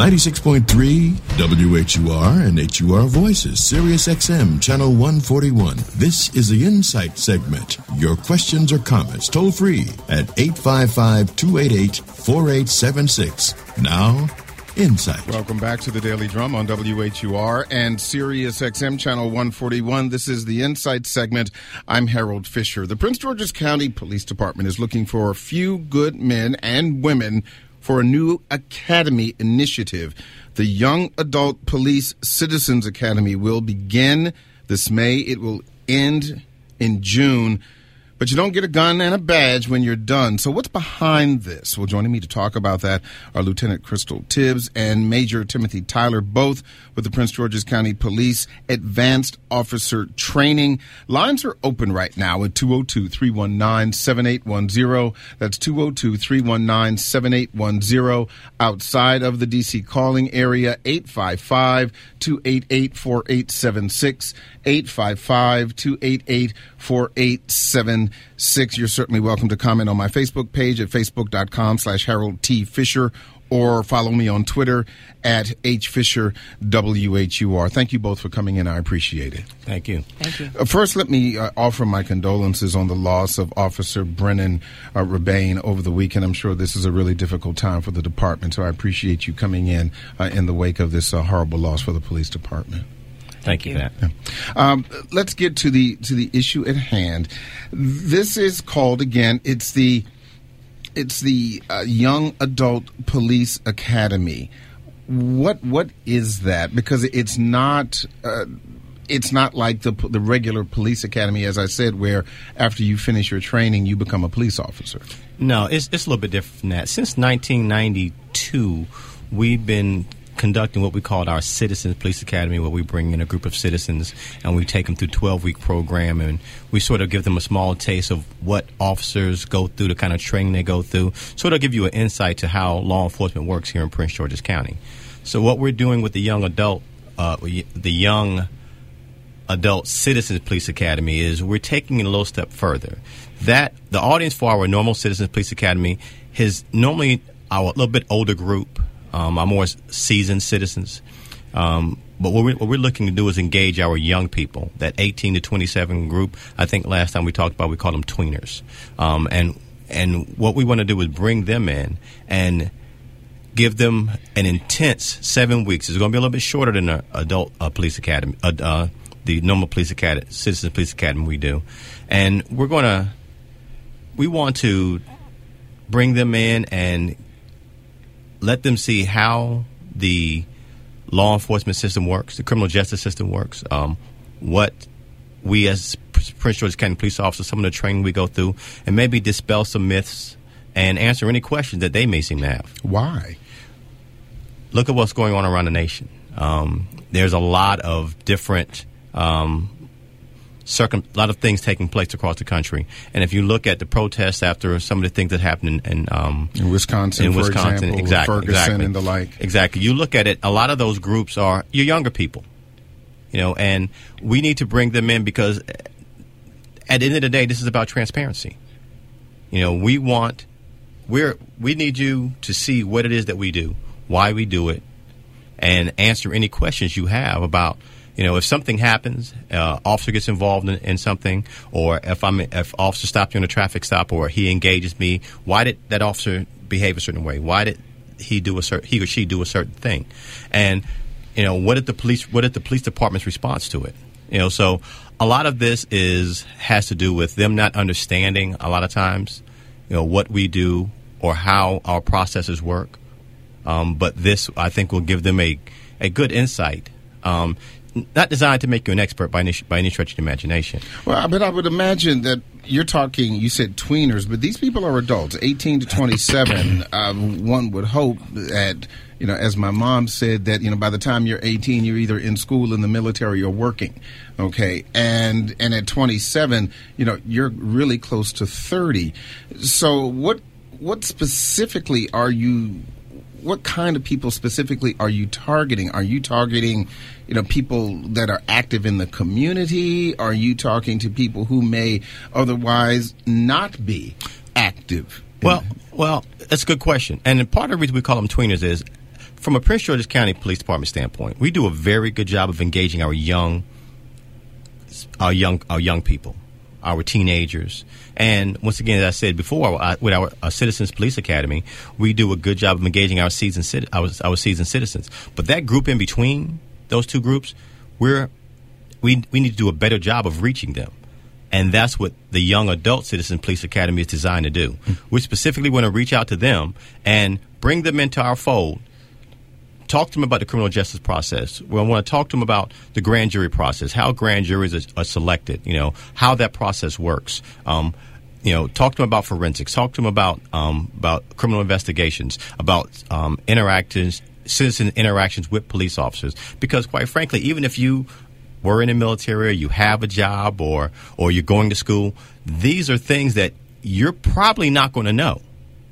96.3 WHUR and HUR Voices, Sirius XM, Channel 141. This is the Insight segment. Your questions or comments toll free at 855-288-4876. Now, Insight. Welcome back to the Daily Drum on WHUR and Sirius XM Channel 141. This is the Insight segment. I'm Harold Fisher. The Prince George's County Police Department is looking for a few good men and women for a new academy initiative. The Young Adult Police Citizens Academy will begin this May. It will end in June. But you don't get a gun and a badge when you're done. So what's behind this? Well, joining me to talk about that are Lieutenant Crystal Tibbs and Major Timothy Tyler, both with the Prince George's County Police Advanced Officer Training. Lines are open right now at 202-319-7810. That's 202-319-7810. Outside of the D.C. calling area, 855-288-4876. 855-288-4876. You're certainly welcome to comment on my Facebook page at facebook.com/Harold T. Fisher, or follow me on Twitter at HFisherWHUR. Thank you both for coming in. I appreciate it. Thank you. Thank you. First, let me offer my condolences on the loss of Officer Brennan Rebane over the weekend. I'm sure this is a really difficult time for the department, so I appreciate you coming in the wake of this horrible loss for the police department. Thank you for that. Yeah. Let's get to the issue at hand. This is called, again, it's the Young Adult Police Academy. What is that? Because it's not like the regular police academy, as I said, where after you finish your training you become a police officer. No, it's a little bit different from that. Since 1992, we've been conducting what we call our Citizens Police Academy, where we bring in a group of citizens and we take them through a 12-week program, and we sort of give them a small taste of what officers go through, the kind of training they go through, sort of give you an insight to how law enforcement works here in Prince George's County. So what we're doing with the Young Adult Citizens Police Academy is we're taking it a little step further. That the audience for our normal Citizens Police Academy is normally our little bit older group, our more seasoned citizens. But what we're looking to do is engage our young people, that 18 to 27 group. I think last time we talked about, we call them tweeners. And what we want to do is bring them in and give them an intense 7 weeks. It's going to be a little bit shorter than the adult police academy, the normal police academy, Citizens Police Academy we do. And we want to bring them in and let them see how the law enforcement system works, the criminal justice system works, what we as Prince George's County police officers, some of the training we go through, and maybe dispel some myths and answer any questions that they may seem to have. Why? Look at what's going on around the nation. There's a lot of different a lot of things taking place across the country, and if you look at the protests after some of the things that happened in Wisconsin, for example, Ferguson and the like. Exactly. You look at it, a lot of those groups are your younger people, and we need to bring them in because at the end of the day, this is about transparency. We need you to see what it is that we do, why we do it, and answer any questions you have about, if something happens, officer gets involved in something, or if officer stops you on a traffic stop, or he engages me, why did that officer behave a certain way? Why did he or she do a certain thing? And what did the police department's response to it? So a lot of this has to do with them not understanding a lot of times, what we do or how our processes work. But this, I think, will give them a good insight. Not designed to make you an expert by any stretch of the imagination. Well, but I would imagine that you said tweeners, but these people are adults, 18 to 27. One would hope that, as my mom said, that, by the time you're 18, you're either in school, in the military, or working. Okay. And at 27, you're really close to 30. So what specifically what kind of people specifically are you targeting? Are you targeting, people that are active in the community? Are you talking to people who may otherwise not be active? Well, that's a good question. And part of the reason we call them tweeners is from a Prince George's County Police Department standpoint, we do a very good job of engaging our young people, our teenagers. And once again, as I said before, with our Citizens Police Academy, we do a good job of engaging our seasoned citizens. But that group in between those two groups, we need to do a better job of reaching them. And that's what the Young Adult Citizen Police Academy is designed to do. We specifically want to reach out to them and bring them into our fold, talk to them about the criminal justice process. We want to talk to them about the grand jury process, how grand juries are selected, how that process works. Talk to them about forensics, talk to them about criminal investigations, about citizen interactions with police officers. Because quite frankly, even if you were in the military, or you have a job, or you're going to school, these are things that you're probably not going to know.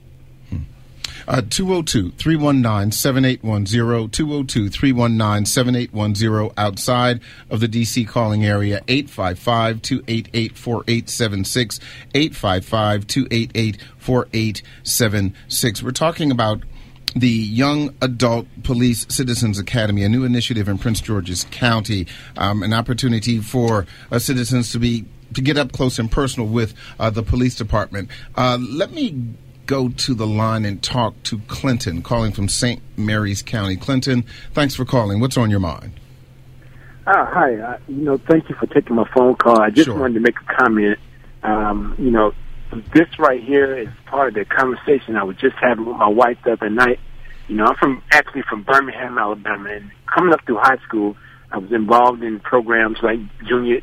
202-319-7810, 202-319-7810 outside of the D.C. calling area, 855-288-4876, 855-288-4876. We're talking about the Young Adult Police Citizens Academy, a new initiative in Prince George's County, an opportunity for citizens to get up close and personal with the police department. Let me go to the line and talk to Clinton, calling from St. Mary's County. Clinton, thanks for calling. What's on your mind? Hi. Thank you for taking my phone call. I just wanted to make a comment. This right here is part of the conversation I was just having with my wife the other night. I'm actually from Birmingham, Alabama, and coming up through high school, I was involved in programs like Junior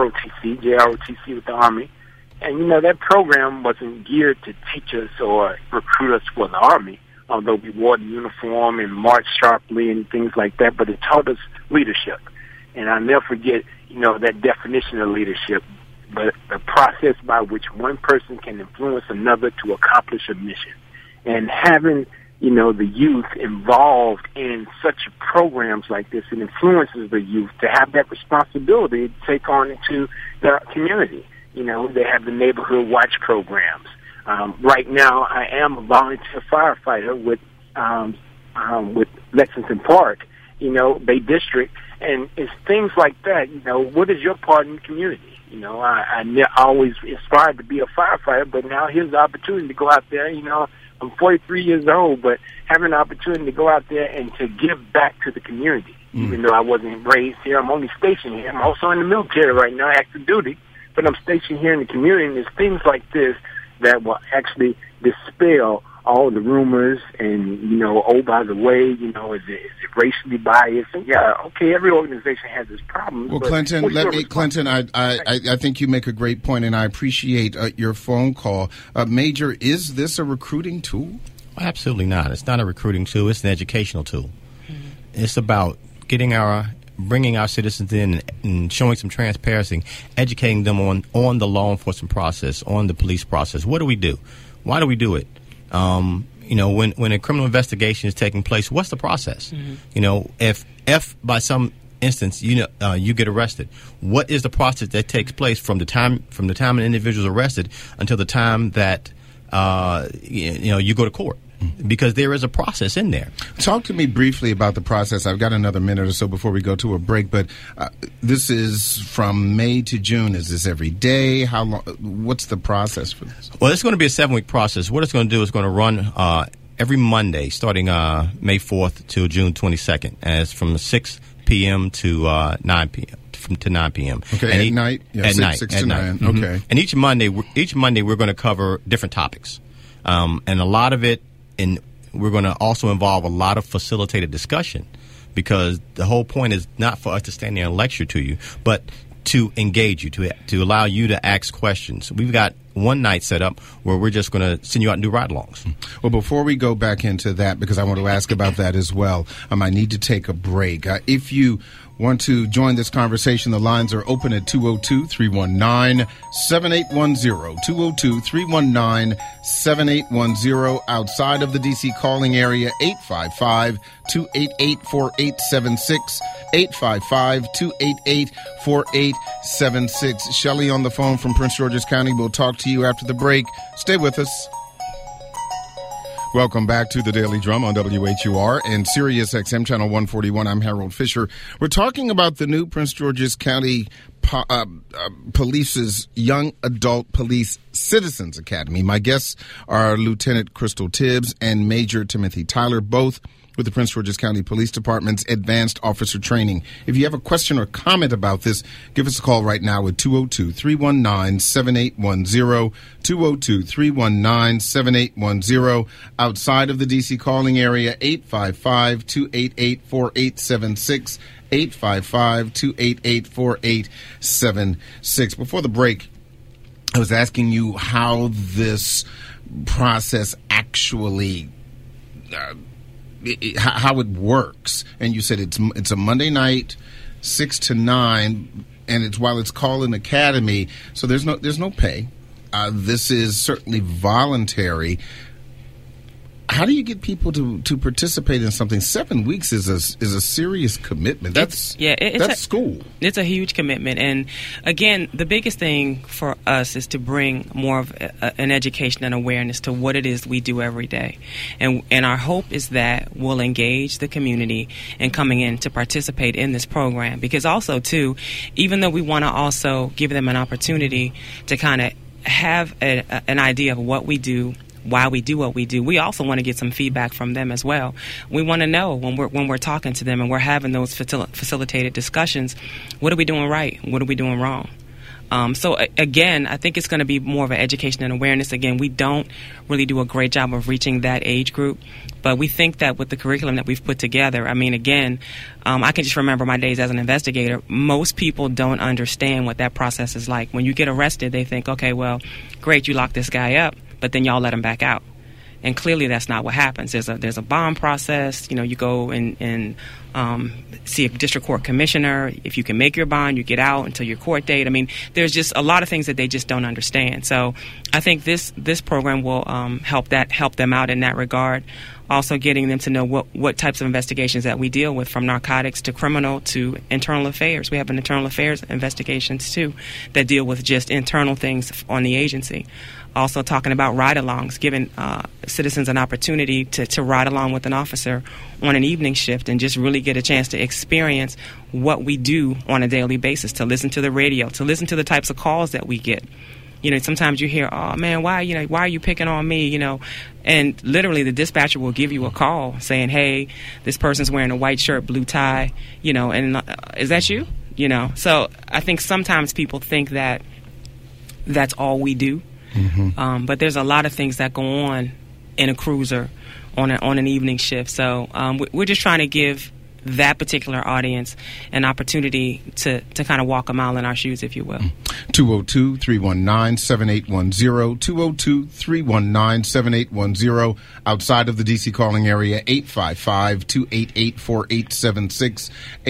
JROTC with the Army. And, that program wasn't geared to teach us or recruit us for the Army, although we wore the uniform and marched sharply and things like that, but it taught us leadership. And I'll never forget, that definition of leadership, but the process by which one person can influence another to accomplish a mission. And having, the youth involved in such programs like this, it influences the youth to have that responsibility to take on into the community. They have the neighborhood watch programs. Right now, I am a volunteer firefighter with Lexington Park, Bay District, and it's things like that. What is your part in the community? I always aspired to be a firefighter, but now here's the opportunity to go out there. I'm 43 years old, but having the opportunity to go out there and to give back to the community, even though I wasn't raised here. I'm only stationed here. I'm also in the military right now, active duty, but I'm stationed here in the community, and there's things like this that will actually dispel all the rumors and, by the way, is it racially biased? And every organization has its problems. Well, Clinton, I think you make a great point, and I appreciate your phone call. Major, is this a recruiting tool? Absolutely not. It's not a recruiting tool. It's an educational tool. Mm-hmm. It's about bringing our citizens in and showing some transparency, educating them on the law enforcement process, on the police process. What do we do? Why do we do it? When a criminal investigation is taking place, what's the process? Mm-hmm. If by some instance you get arrested, what is the process that takes place from the time an individual is arrested until the time that you go to court? Because there is a process in there. Talk to me briefly about the process. I've got another minute or so before we go to a break, but this is from May to June. Is this every day? How long? What's the process for this? Well, it's going to be a 7-week process. What it's going to do is going to run every Monday, starting May 4th to June 22nd, and it's from 6 p.m. to 9 p.m. to 9 p.m. Okay, and at night? Yeah, at night. 6 to 9. Mm-hmm. Okay. And each Monday we're going to cover different topics, and a lot of it. And we're going to also involve a lot of facilitated discussion, because the whole point is not for us to stand there and lecture to you, but to engage you, to allow you to ask questions. We've got one night set up where we're just going to send you out and do ride-alongs. Well, before we go back into that, because I want to ask about that as well, I need to take a break. If you want to join this conversation, the lines are open at 202-319-7810, 202-319-7810, outside of the D.C. calling area, 855-288-4876, 855-288-4876. Shelley on the phone from Prince George's County. We'll talk to you after the break. Stay with us. Welcome back to the Daily Drum on WHUR and Sirius XM Channel 141. I'm Harold Fisher. We're talking about the new Prince George's County Police's Young Adult Police Citizens Academy. My guests are Lieutenant Crystal Tibbs and Major Timothy Tyler, both with the Prince George's County Police Department's Advanced Officer Training. If you have a question or comment about this, give us a call right now at 202-319-7810, 202-319-7810. Outside of the D.C. calling area, 855-288-4876, 855-288-4876. Before the break, I was asking you how this process actually how it works, and you said it's a Monday night, 6 to 9, and while it's called an academy, so there's no pay. This is certainly voluntary. How do you get people to participate in something? 7 weeks is a serious commitment. That's school. It's a huge commitment, and again, the biggest thing for us is to bring more of an education and awareness to what it is we do every day, and our hope is that we'll engage the community in coming in to participate in this program. Because also too, even though we want to also give them an opportunity to kind of have an idea of what we do, why we do what we do, we also want to get some feedback from them as well. We want to know when we're talking to them and we're having those facilitated discussions, what are we doing right? What are we doing wrong? So again, I think it's going to be more of an education and awareness. Again, we don't really do a great job of reaching that age group, but we think that with the curriculum that we've put together, I mean, again, I can just remember my days as an investigator. Most people don't understand what that process is like. When you get arrested, they think, okay, well, great, you locked this guy up, but then y'all let him back out. And clearly that's not what happens. There's a bond process. You know, you go and see a district court commissioner. If you can make your bond, you get out until your court date. I mean, there's just a lot of things that they just don't understand. So I think this program will help them out in that regard. Also getting them to know what types of investigations that we deal with, from narcotics to criminal to internal affairs. We have an internal affairs investigations too that deal with just internal things on the agency. Also talking about ride-alongs, giving citizens an opportunity to ride along with an officer on an evening shift and just really get a chance to experience what we do on a daily basis, to listen to the radio, to listen to the types of calls that we get. You know, sometimes you hear, oh, man, why are you picking on me, you know? And literally the dispatcher will give you a call saying, hey, this person's wearing a white shirt, blue tie, you know, and is that you? You know, so I think sometimes people think that that's all we do. Mm-hmm. But there's a lot of things that go on in a cruiser on an evening shift. So we're just trying to give that particular audience an opportunity to kind of walk a mile in our shoes, if you will. 202-319-7810, 202-319-7810. Outside of the D.C. calling area, 855-288-4876,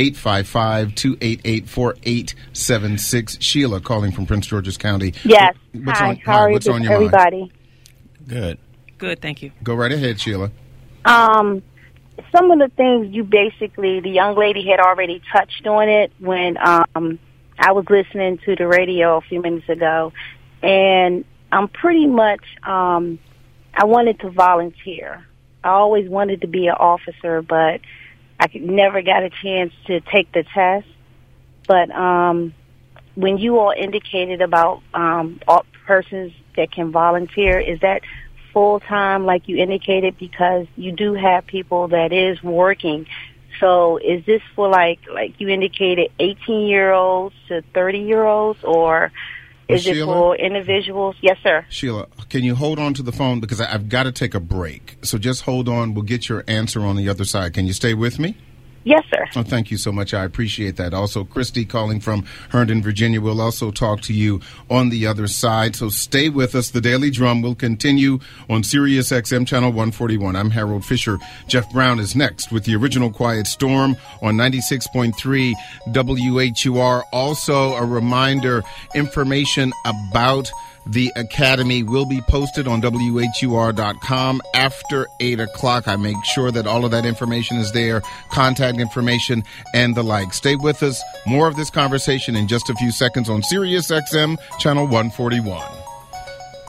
855-288-4876. Sheila calling from Prince George's County. Yes. Hi, how are you, everybody? Good. Good, thank you. Go right ahead, Sheila. Some of the things the young lady had already touched on it when I was listening to the radio a few minutes ago, and I'm pretty much, I wanted to volunteer. I always wanted to be an officer, but I never got a chance to take the test. But when you all indicated about persons that can volunteer, is that full-time like you indicated? Because you do have people that is working. So is this for like you indicated 18-year-olds to 30-year-olds, or is it for individuals? Yes, sir. Sheila, can you hold on to the phone, because I've got to take a break. So just hold on. We'll get your answer on the other side. Can you stay with me? Yes, sir. Oh, thank you so much. I appreciate that. Also, Christy calling from Herndon, Virginia. We'll also talk to you on the other side. So stay with us. The Daily Drum will continue on Sirius XM Channel 141. I'm Harold Fisher. Jeff Brown is next with the original Quiet Storm on 96.3 WHUR. Also, a reminder, information about the Academy will be posted on WHUR.com after 8 o'clock. I make sure that all of that information is there, contact information and the like. Stay with us. More of this conversation in just a few seconds on Sirius XM Channel 141.